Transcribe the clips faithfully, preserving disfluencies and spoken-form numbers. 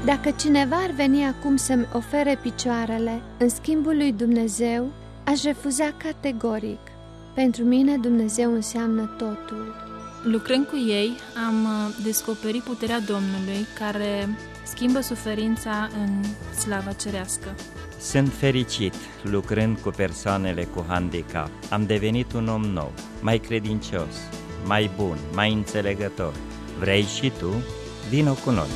Dacă cineva ar veni acum să-mi ofere picioarele în schimbul lui Dumnezeu, aș refuza categoric. Pentru mine Dumnezeu înseamnă totul. Lucrând cu ei, am descoperit puterea Domnului care schimbă suferința în slava cerească. Sunt fericit lucrând cu persoanele cu handicap. Am devenit un om nou, mai credincios, mai bun, mai înțelegător. Vrei și tu? Vino cu noi!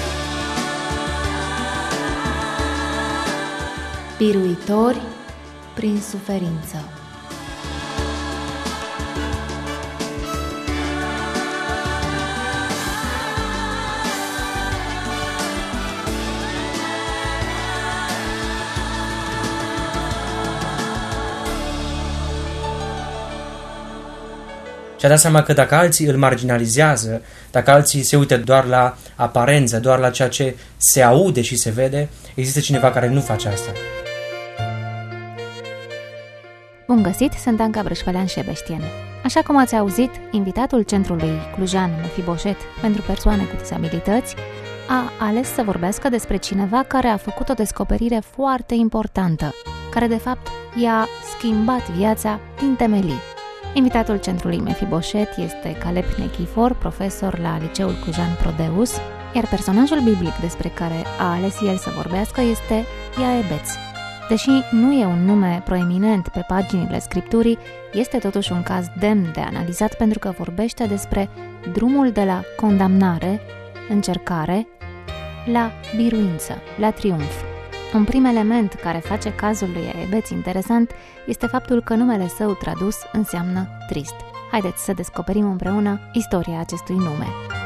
Biruitori prin suferință. Și-a dat seama că dacă alții îl marginalizează, dacă alții se uită doar la aparență, doar la ceea ce se aude și se vede, există cineva care nu face asta. Bun găsit, sunt Anca Brâșcălean Șebeștian. Așa cum ați auzit, invitatul centrului clujan Mefiboset pentru persoane cu dizabilități a ales să vorbească despre cineva care a făcut o descoperire foarte importantă, care de fapt i-a schimbat viața din temelii. Invitatul centrului Mefiboset este Caleb Nechifor, profesor la Liceul Clujan Prodeus, iar personajul biblic despre care a ales el să vorbească este Iaebeț. Deși nu e un nume proeminent pe paginile Scripturii, este totuși un caz demn de analizat pentru că vorbește despre drumul de la condamnare, încercare, la biruință, la triumf. Un prim element care face cazul lui Iaebeț interesant este faptul că numele său tradus înseamnă trist. Haideți să descoperim împreună istoria acestui nume.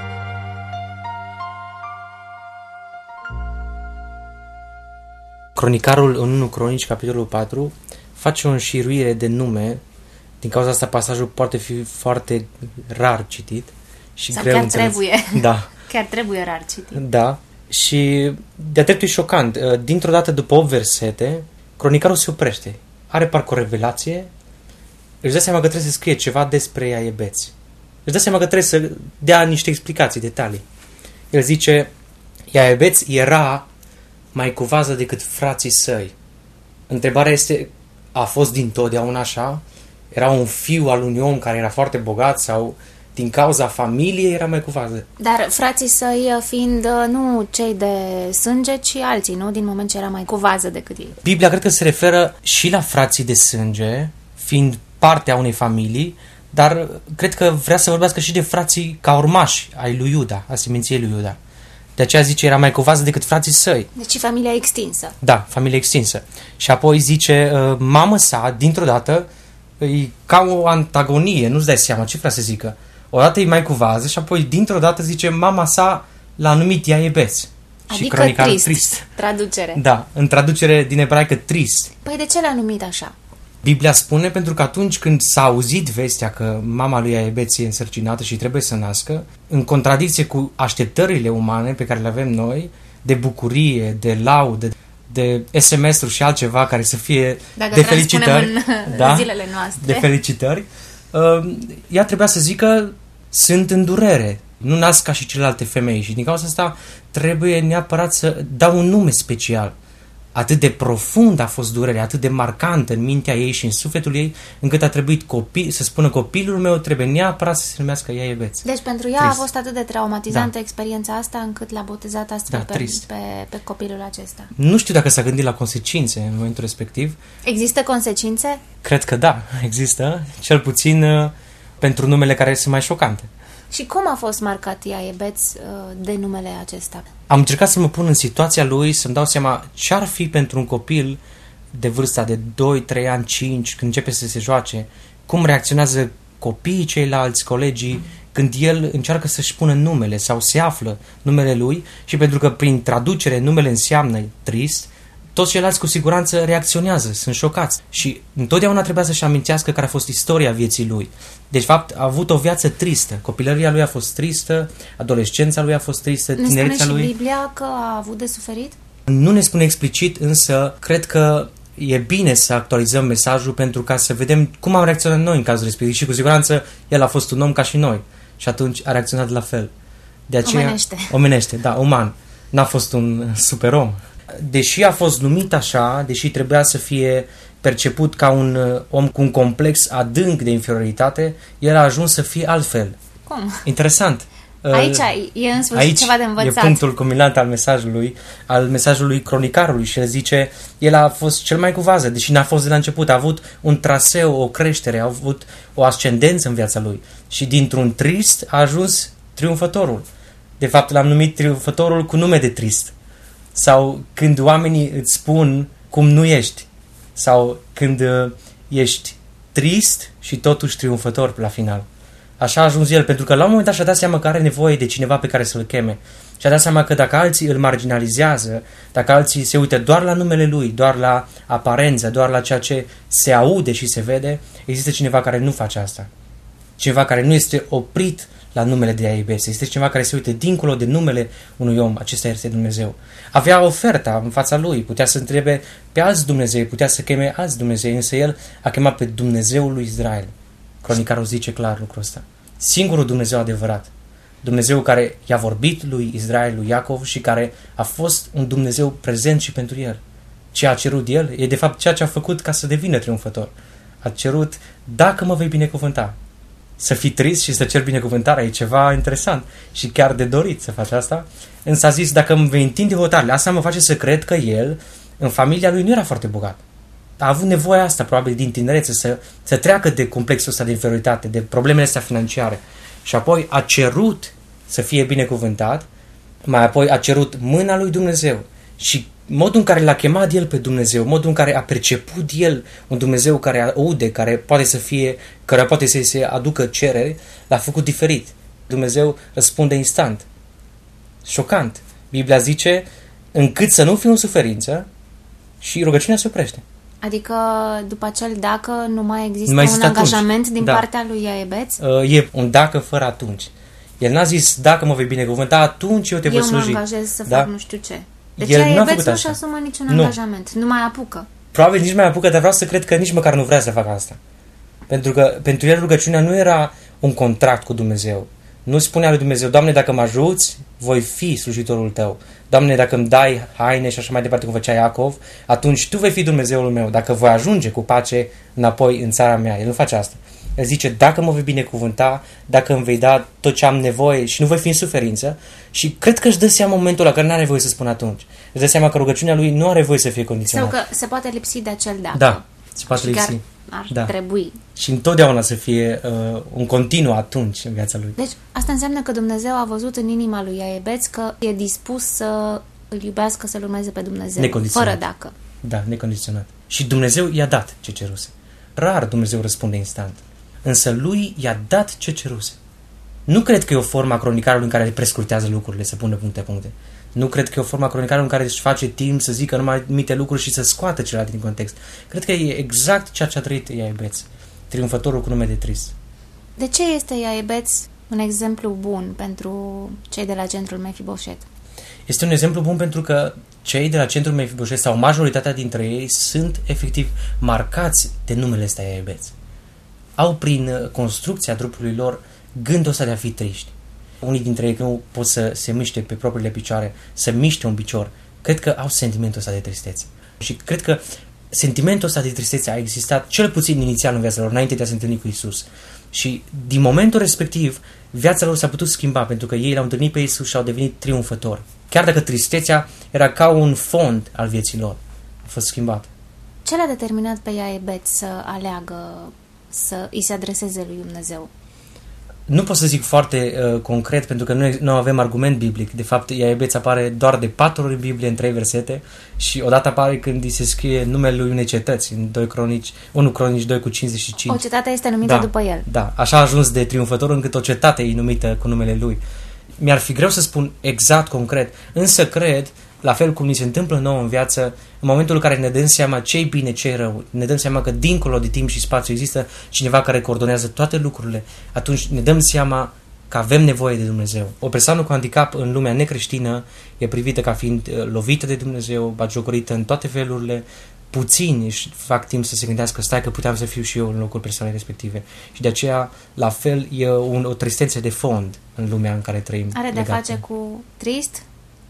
Cronicarul în unu Cronici, capitolul patru, face o înșiruire de nume. Din cauza asta pasajul poate fi foarte rar citit și Sau greu chiar înțeles. trebuie. Da. Chiar trebuie rar citit. Da. Și de-a dreptul e șocant. Dintr-o dată, după opt versete, cronicarul se oprește. Are parcă o revelație. Își dă seama că trebuie să scrie ceva despre Iaebeț. Își dă seama că trebuie să dea niște explicații, detalii. El zice, Iaebeț era mai cu vază decât frații săi. Întrebarea este, a fost dintotdeauna așa? Era un fiu al unui om care era foarte bogat sau din cauza familiei era mai cu vază? Dar frații săi fiind nu cei de sânge, ci alții, nu? Din moment ce era mai cu vază decât ei. Biblia cred că se referă și la frații de sânge, fiind parte a unei familii, dar cred că vrea să vorbească și de frații ca urmași ai lui Iuda, a seminției lui Iuda. De aceea zice, era mai cu vază decât frații săi. Deci familia extinsă. Da, familia extinsă. Și apoi zice, mamă sa, dintr-o dată, e ca o antagonie, nu-ți dai seama ce vrea să zică. Odată e mai cu vază și apoi dintr-o dată zice, mama sa l-a numit Iaebeț. Adică și trist, trist. Traducere. Da, în traducere din ebraică trist. Păi de ce l-a numit așa? Biblia spune pentru că atunci când s-a auzit vestea că mama lui Iaebeț e însărcinată și trebuie să nască, în contradicție cu așteptările umane pe care le avem noi, de bucurie, de laudă, de S M S-uri și altceva care să fie Dacă de felicitări, în da, zilele noastre. de felicitări, uh, ea trebuia să zică sunt în durere, nu nasc ca și celelalte femei și din cauza asta trebuie neapărat să dau un nume special. Atât de profund a fost durerea, atât de marcantă în mintea ei și în sufletul ei, încât a trebuit copil, să spună copilul meu trebuie neapărat să se numească Iaebeț. Deci pentru ea Trist. a fost atât de traumatizantă Da. experiența asta încât l-a botezat astfel Da, pe, trist. pe, pe copilul acesta. Nu știu dacă s-a gândit la consecințe în momentul respectiv. Există consecințe? Cred că da, există, cel puțin uh, pentru numele care sunt mai șocante. Și cum a fost marcat Iaebeț uh, de numele acesta? Am încercat să mă pun în situația lui, să-mi dau seama ce ar fi pentru un copil de vârsta de doi, trei ani, cinci, când începe să se joace, cum reacționează copiii ceilalți, colegii, când el încearcă să-și pună numele sau se află numele lui și pentru că prin traducere numele înseamnă trist, toți ceilalți cu siguranță reacționează, sunt șocați și întotdeauna trebuia să-și amintească care a fost istoria vieții lui. Deci, fapt, a avut o viață tristă. Copilăria lui a fost tristă, adolescența lui a fost tristă, Ne tinerețea spune și lui... Biblia că a avut de suferit? Nu ne spune explicit, însă cred că e bine să actualizăm mesajul pentru ca să vedem cum am reacționat noi în cazul respectiv și cu siguranță el a fost un om ca și noi și atunci a reacționat la fel. De aceea, Omenește. Omenește, da, uman. n-a fost un superom. Deși a fost numit așa, deși trebuia să fie perceput ca un om cu un complex adânc de inferioritate, el a ajuns să fie altfel. Cum? Interesant. Aici e în sfârșit Aici ceva de învățat. e punctul culminant al mesajului, al mesajului cronicarului și el zice, el a fost cel mai cu vază, deși n-a fost de la început, a avut un traseu, o creștere, a avut o ascendență în viața lui și dintr-un trist a ajuns triumfătorul. De fapt l-am numit triumfătorul cu nume de trist. Sau când oamenii îți spun cum nu ești, sau când ești trist și totuși triumfător la final. Așa a ajuns el, pentru că la un moment dat și-a dat seama că are nevoie de cineva pe care să-l cheme. Și-a dat seama că dacă alții îl marginalizează, dacă alții se uită doar la numele lui, doar la aparență, doar la ceea ce se aude și se vede, există cineva care nu face asta. Cineva care nu este oprit la numele de a iubește. Este cineva care se uită dincolo de numele unui om. Acesta este Dumnezeu. Avea oferta în fața lui. Putea să întrebe pe alți Dumnezei, putea să cheme alți Dumnezei, însă el a chemat pe Dumnezeul lui Israel. Cronicarul zice clar lucrul ăsta. Singurul Dumnezeu adevărat. Dumnezeu care i-a vorbit lui Israel, lui Iacov și care a fost un Dumnezeu prezent și pentru el. Ce a cerut el e de fapt ceea ce a făcut ca să devină triumfător. A cerut, dacă mă vei binecuvânta. Să fii trist și să ceri binecuvântarea e ceva interesant și chiar de dorit să faci asta. Însă a zis, dacă îmi vei întinde hotarele, asta mă face să cred că el, în familia lui, nu era foarte bogat. A avut nevoie asta, probabil, din tinerețe, să, să treacă de complexul ăsta de inferioritate, de problemele astea financiare. Și apoi a cerut să fie binecuvântat, mai apoi a cerut mâna lui Dumnezeu. Și modul în care l-a chemat el pe Dumnezeu, modul în care a perceput el un Dumnezeu care aude, care poate să fie, care poate să se aducă cereri, l-a făcut diferit. Dumnezeu răspunde instant. Șocant. Biblia zice, încât să nu fiu în suferință, și rugăciunea se oprește. Adică după acel dacă nu mai există nu mai un angajament atunci. din da. partea lui Iaebeț? E un dacă fără atunci. El n-a zis, dacă mă vei binecuvânta, atunci eu te voi sluji. Eu mă angajez să da? fac nu știu ce. Deci el Iaebeț nu-și asumă niciun nu. angajament. Nu mai apucă. Probabil nici mai apucă, dar vreau să cred că nici măcar nu vrea să facă asta. Pentru că pentru el rugăciunea nu era un contract cu Dumnezeu. Nu spunea lui Dumnezeu, Doamne, dacă mă ajuți, voi fi slujitorul tău. Doamne, dacă îmi dai haine și așa mai departe cum făcea Iacov, atunci tu vei fi Dumnezeul meu. Dacă voi ajunge cu pace înapoi în țara mea. El nu face asta. El zice, dacă mă vei binecuvânta, dacă îmi vei da tot ce am nevoie și nu voi fi în suferință. Și cred că își dă seama momentul ăla, că nu are voie să spună atunci. Își dă seama că rugăciunea lui nu are voie să fie condiționată. Sau că se poate lipsi de acel dacă. Da, se poate și lipsi. Ar da. trebui. Și întotdeauna să fie uh, un continuu atunci în viața lui. Deci asta înseamnă că Dumnezeu a văzut în inima lui Iaebeț că e dispus să îl iubească, să-l urmeze pe Dumnezeu. Necondiționat. Fără dacă. Da, necondiționat. Și Dumnezeu i-a dat ce ceruse. Rar Dumnezeu răspunde instant. Însă lui i-a dat ce ceruse. Nu cred că e o formă a cronicarului în care le prescurtează lucrurile, să pună puncte puncte. Nu cred că e o formă a cronicarului în care își face timp să zică numai anumite lucruri și să scoată celălalt din context. Cred că e exact ceea ce a trăit Iaebeț, triumfătorul cu nume de trist. De ce este Iaebeț un exemplu bun pentru cei de la centrul Mefiboset? Este un exemplu bun pentru că cei de la centrul Mefiboset sau majoritatea dintre ei sunt efectiv marcați de numele ăsta Iaebeț. Au prin construcția trupului lor gândul ăsta de a fi triști. Unii dintre ei nu pot să se miște pe propriile picioare, să miște un picior. Cred că au sentimentul ăsta de tristețe. Și cred că sentimentul ăsta de tristețe a existat cel puțin inițial în viața lor, înainte de a se întâlni cu Isus. Și din momentul respectiv, viața lor s-a putut schimba, pentru că ei l-au întâlnit pe Isus și au devenit triumfători. Chiar dacă tristețea era ca un fond al vieții lor, a fost schimbat. Ce l-a determinat pe Iaebeț să aleagă să îi se adreseze lui Dumnezeu? Nu pot să zic foarte uh, concret, pentru că noi nu avem argument biblic. De fapt, Iaebeț apare doar de patru ori în Biblie, în trei versete, și odată apare când îi se scrie numele lui unei cetăți, în doi Cronici, unu Cronici doi cu cincizeci și cinci. O cetate este numită da, după el. Da, așa a ajuns de triumfător încât o cetate e numită cu numele lui. Mi-ar fi greu să spun exact, concret, însă cred, la fel cum ni se întâmplă nouă în viață, în momentul în care ne dăm seama ce-i bine, ce-i rău, ne dăm seama că dincolo de timp și spațiu există cineva care coordonează toate lucrurile, atunci ne dăm seama că avem nevoie de Dumnezeu. O persoană cu handicap în lumea necreștină e privită ca fiind lovită de Dumnezeu, batjocorită în toate felurile. Puțini își fac timp să se gândească, stai că puteam să fiu și eu în locul persoanei respective. Și de aceea, la fel, e un, o tristețe de fond în lumea în care trăim. Are de face cu trist?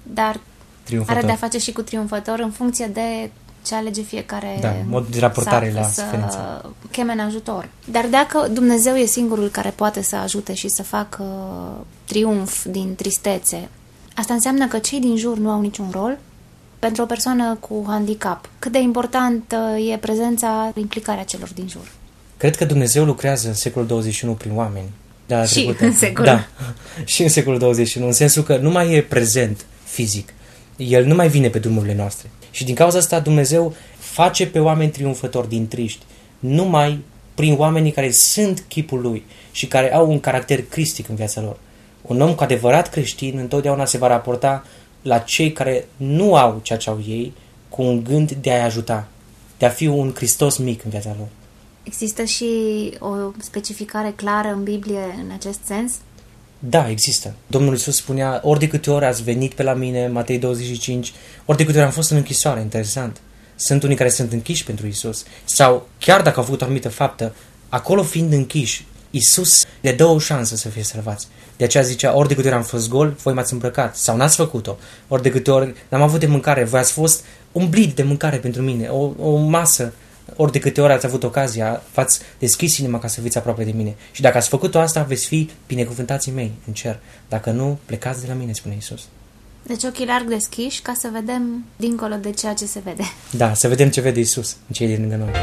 dar triumfător. are de-a face și cu triumfător în funcție de ce alege fiecare, da, mod de raportare să, la să suferință. cheme în ajutor. Dar dacă Dumnezeu e singurul care poate să ajute și să facă triumf din tristețe, asta înseamnă că cei din jur nu au niciun rol? Pentru o persoană cu handicap, cât de importantă e prezența, implicarea celor din jur? Cred că Dumnezeu lucrează în secolul douăzeci și unu prin oameni. Da, și trecută. în secolul. Da, și în secolul douăzeci și unu, în sensul că nu mai e prezent fizic. El nu mai vine pe drumurile noastre. Și din cauza asta Dumnezeu face pe oameni triumfători din triști, numai prin oamenii care sunt chipul Lui și care au un caracter cristic în viața lor. Un om cu adevărat creștin întotdeauna se va raporta la cei care nu au ceea ce au ei, cu un gând de a-i ajuta, de a fi un Hristos mic în viața lor. Există și o specificare clară în Biblie în acest sens? Da, există. Domnul Iisus spunea, ori de câte ori ați venit pe la mine, Matei douăzeci și cinci, ori de câte ori am fost în închisoare, interesant. Sunt unii care sunt închiși pentru Iisus. Sau, chiar dacă au făcut o anumită faptă, acolo fiind închiși, Iisus le dă o șansă să fie salvați. De aceea zicea, ori de câte ori am fost gol, voi m-ați îmbrăcat. Sau n-ați făcut-o. Ori de câte ori n-am avut de mâncare, voi ați fost umblit de mâncare pentru mine, o, o masă. Ori de câte ori ați avut ocazia, v-ați deschis inima ca să fiți aproape de mine. Și dacă ați făcut-o asta, veți fi binecuvântații mei în cer. Dacă nu, plecați de la mine, spune Iisus. Deci ochii larg deschiși ca să vedem dincolo de ceea ce se vede. Da, să vedem ce vede Iisus în cei din lângă noi.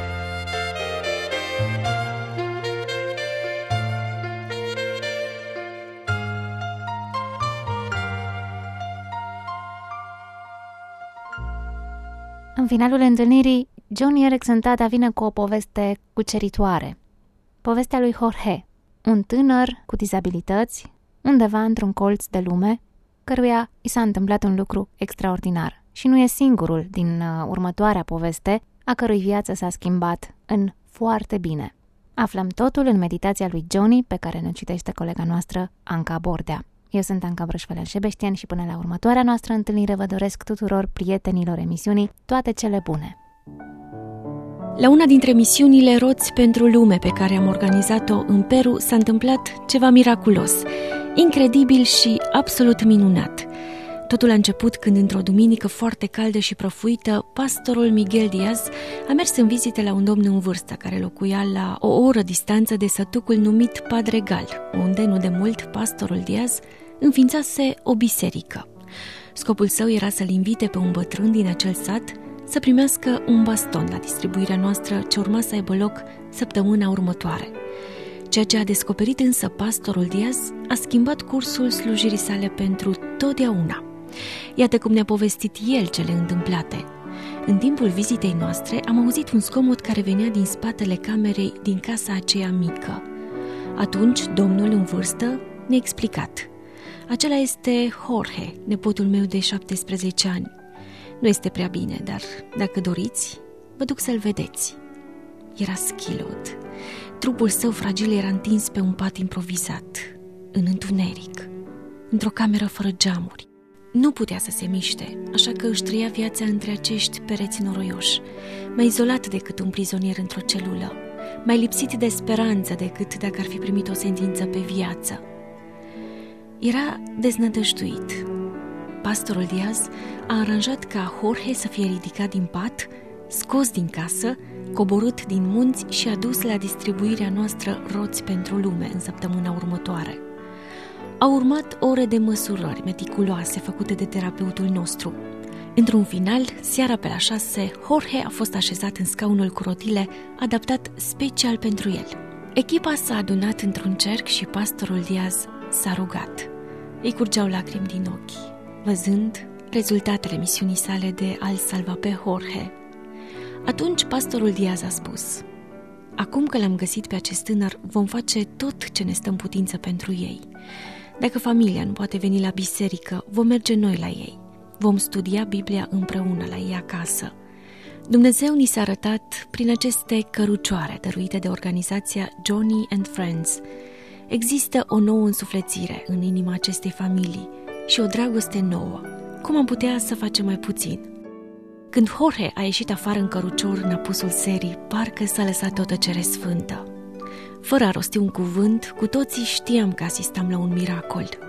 În finalul întâlnirii, Joni Eareckson Tada vine cu o poveste cuceritoare. Povestea lui Jorge, un tânăr cu dizabilități, undeva într-un colț de lume, căruia i s-a întâmplat un lucru extraordinar. Și nu e singurul din uh, următoarea poveste, a cărui viață s-a schimbat în foarte bine. Aflăm totul în meditația lui Joni, pe care ne citește colega noastră, Anca Bordea. Eu sunt Anca Brășfălean-Șebeștian și până la următoarea noastră întâlnire vă doresc tuturor prietenilor emisiunii toate cele bune. La una dintre misiunile Roți pentru Lume pe care am organizat-o în Peru s-a întâmplat ceva miraculos, incredibil și absolut minunat. Totul a început când, într-o duminică foarte caldă și prăfuită, pastorul Miguel Diaz a mers în vizite la un domn în vârstă care locuia la o oră distanță de sătucul numit Padregal, unde, nu de mult, pastorul Diaz înființase o biserică. Scopul său era să-l invite pe un bătrân din acel sat să primească un baston la distribuirea noastră ce urma să aibă loc săptămâna următoare. Ceea ce a descoperit însă pastorul Diaz a schimbat cursul slujirii sale pentru totdeauna. Iată cum ne-a povestit el cele întâmplate. În timpul vizitei noastre am auzit un zgomot care venea din spatele camerei din casa aceea mică. Atunci, domnul în vârstă ne-a explicat. Acela este Jorge, nepotul meu de șaptesprezece ani. Nu este prea bine, dar dacă doriți, vă duc să-l vedeți. Era schilot. Trupul său fragil era întins pe un pat improvizat, în întuneric, într-o cameră fără geamuri. Nu putea să se miște, așa că își trăia viața între acești pereți noroioși, mai izolat decât un prizonier într-o celulă, mai lipsit de speranță decât dacă ar fi primit o sentință pe viață. Era deznădăjduit. Pastorul Diaz a aranjat ca Jorge să fie ridicat din pat, scos din casă, coborât din munți și adus la distribuirea noastră Roți pentru Lume în săptămâna următoare. Au urmat ore de măsurări meticuloase făcute de terapeutul nostru. Într-un final, seara pe la șase, Jorge a fost așezat în scaunul cu rotile, adaptat special pentru el. Echipa s-a adunat într-un cerc și pastorul Diaz s-a rugat. Îi curgeau lacrimi din ochi, văzând rezultatele misiunii sale de a-l salva pe Jorge. Atunci pastorul Diaz a spus: acum că l-am găsit pe acest tânăr, vom face tot ce ne stă în putință pentru ei. Dacă familia nu poate veni la biserică, vom merge noi la ei. Vom studia Biblia împreună la ei acasă. Dumnezeu ni s-a arătat prin aceste cărucioare dăruite de organizația Joni and Friends. Există o nouă însuflețire în inima acestei familii și o dragoste nouă. Cum am putea să facem mai puțin? Când Jorge a ieșit afară în cărucior în apusul serii, parcă s-a lăsat o tăcere sfântă. Fără a rosti un cuvânt, cu toții știam că asistam la un miracol.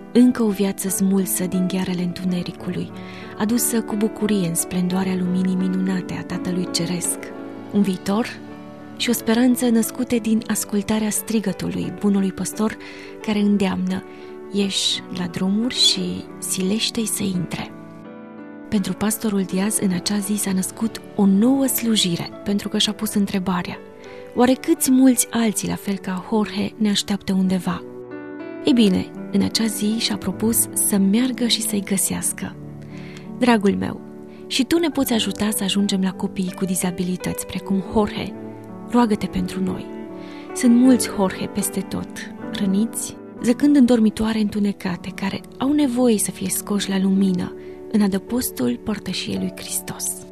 încă o viață smulsă din ghearele întunericului, adusă cu bucurie în splendoarea luminii minunate a Tatălui Ceresc, un viitor și o speranță născute din ascultarea strigătului bunului păstor care îndeamnă: ieși la drumuri și silește-i să intre. Pentru pastorul Diaz în acea zi s-a născut o nouă slujire, pentru că și-a pus întrebarea: oare câți mulți alții, la fel ca Jorge, ne așteaptă undeva? Ei bine, în acea zi și-a propus să meargă și să-i găsească. Dragul meu, și tu ne poți ajuta să ajungem la copiii cu dizabilități, precum Jorge. Roagă-te pentru noi. Sunt mulți Jorge peste tot, răniți, zăcând în dormitoare întunecate, care au nevoie să fie scoși la lumină, în adăpostul părtășiei lui Hristos.